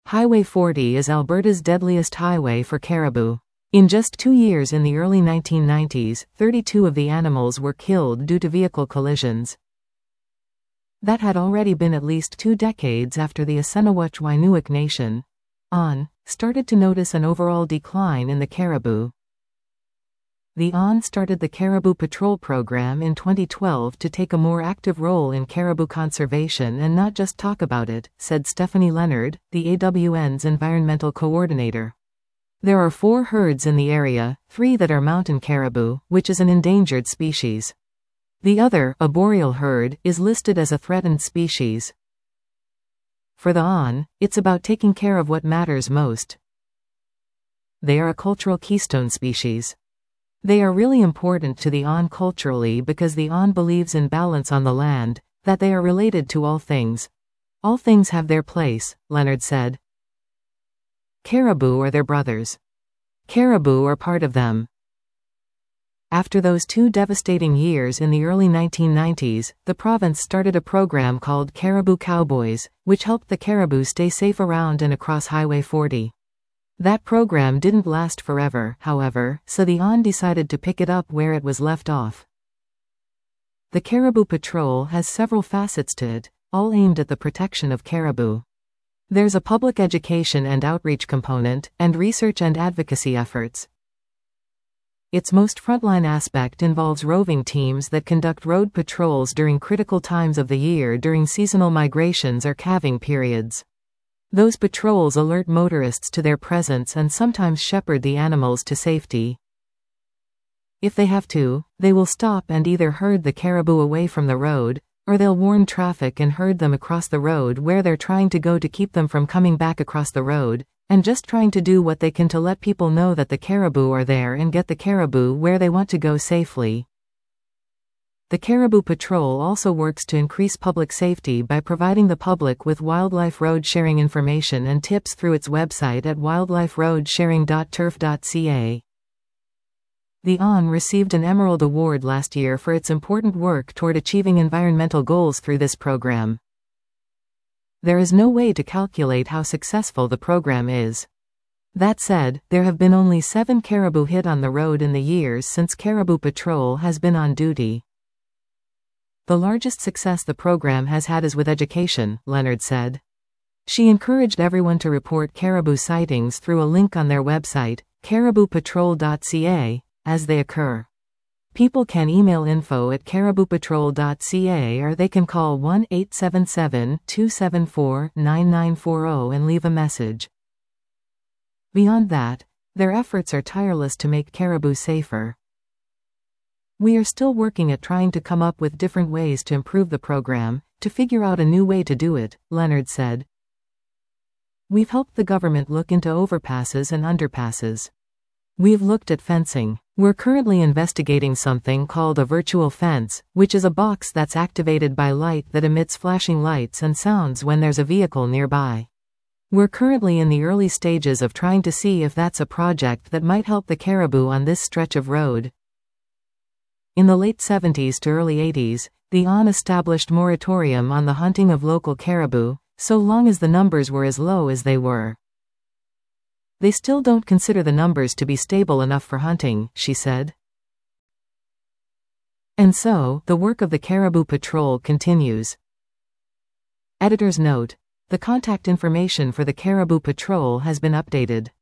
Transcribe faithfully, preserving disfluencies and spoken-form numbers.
Highway forty is Alberta's deadliest highway for caribou. In just two years in the early nineteen nineties, thirty-two of the animals were killed due to vehicle collisions. That had already been at least two decades after the Assiniboine-Wainuiq Nation, A N, started to notice an overall decline in the caribou. The A N started the Caribou Patrol program in twenty twelve to take a more active role in caribou conservation and not just talk about it, said Stephanie Leonard, the A W N's environmental coordinator. There are four herds in the area, three that are mountain caribou, which is an endangered species. The other, a boreal herd, is listed as a threatened species. For the A N, it's about taking care of what matters most. They are a cultural keystone species. They are really important to the A N culturally because the A N believes in balance on the land, that they are related to all things. All things have their place, Leonard said. Caribou are their brothers. Caribou are part of them. After those two devastating years in the early nineteen nineties, the province started a program called Caribou Cowboys, which helped the caribou stay safe around and across Highway forty. That program didn't last forever, however, so the A N decided to pick it up where it was left off. The Caribou Patrol has several facets to it, all aimed at the protection of caribou. There's a public education and outreach component, and research and advocacy efforts. Its most frontline aspect involves roving teams that conduct road patrols during critical times of the year during seasonal migrations or calving periods. Those patrols alert motorists to their presence and sometimes shepherd the animals to safety. If they have to, they will stop and either herd the caribou away from the road, or they'll warn traffic and herd them across the road where they're trying to go to keep them from coming back across the road, and just trying to do what they can to let people know that the caribou are there and get the caribou where they want to go safely. The Caribou Patrol also works to increase public safety by providing the public with wildlife road sharing information and tips through its website at wildlife road sharing dot turf dot c a. The A N received an Emerald Award last year for its important work toward achieving environmental goals through this program. There is no way to calculate how successful the program is. That said, there have been only seven caribou hit on the road in the years since Caribou Patrol has been on duty. The largest success the program has had is with education, Leonard said. She encouraged everyone to report caribou sightings through a link on their website, caribou patrol dot c a, as they occur. People can email info at caribou patrol dot c a or they can call one eight seven seven, two seven four, nine nine four zero and leave a message. Beyond that, their efforts are tireless to make caribou safer. We are still working at trying to come up with different ways to improve the program, to figure out a new way to do it, Leonard said. We've helped the government look into overpasses and underpasses. We've looked at fencing. We're currently investigating something called a virtual fence, which is a box that's activated by light that emits flashing lights and sounds when there's a vehicle nearby. We're currently in the early stages of trying to see if that's a project that might help the caribou on this stretch of road. In the late seventies to early eighties, the A N established moratorium on the hunting of local caribou, so long as the numbers were as low as they were. They still don't consider the numbers to be stable enough for hunting, she said. And so, the work of the Caribou Patrol continues. Editor's note: the contact information for the Caribou Patrol has been updated.